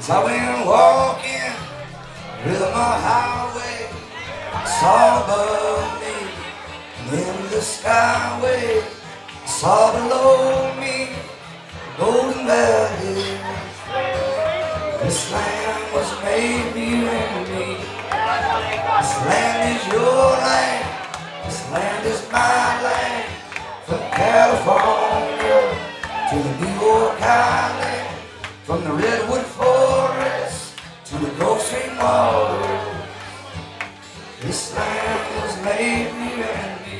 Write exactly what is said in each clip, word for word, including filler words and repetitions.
As I went walking rhythm of highway, I saw above me and in the skyway, I saw below me the golden valley. This land was made for you and me. This land is your land. This land is my land. From California to the New York Island, from the redwood forest to the Gulf Stream waters. This land was made for you and me.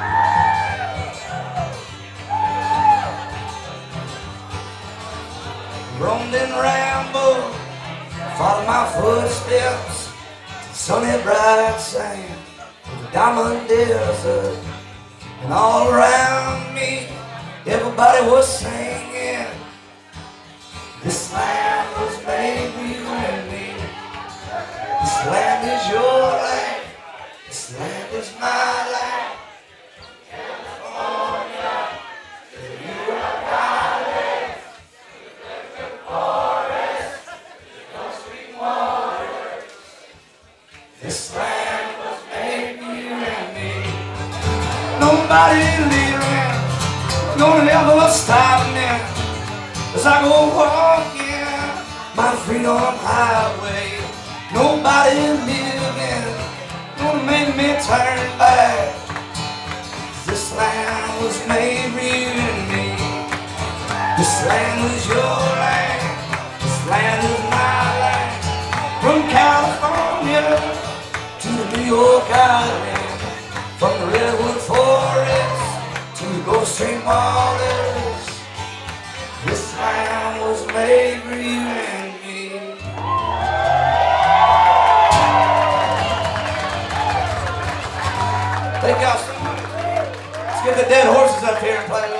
Roamed and rambled, followed my footsteps to sunny bright sand of the diamond desert. And all around me, everybody was singing. This land was made for you and me. This land is your land. This land is my land. California, the New York Island, the forest, the Gulf Stream waters. This land was made for you and me. Nobody living gonna ever stop me as I go walking my freedom highway. Nobody living gonna make me turn back. This land was made for you and me. This land was your land. This land is my land. From California to the New York Island, from the redwood forest to the Gulf Stream waters. This land was made for you and me. Thank y'all so much. Let's get the dead horses up here and play.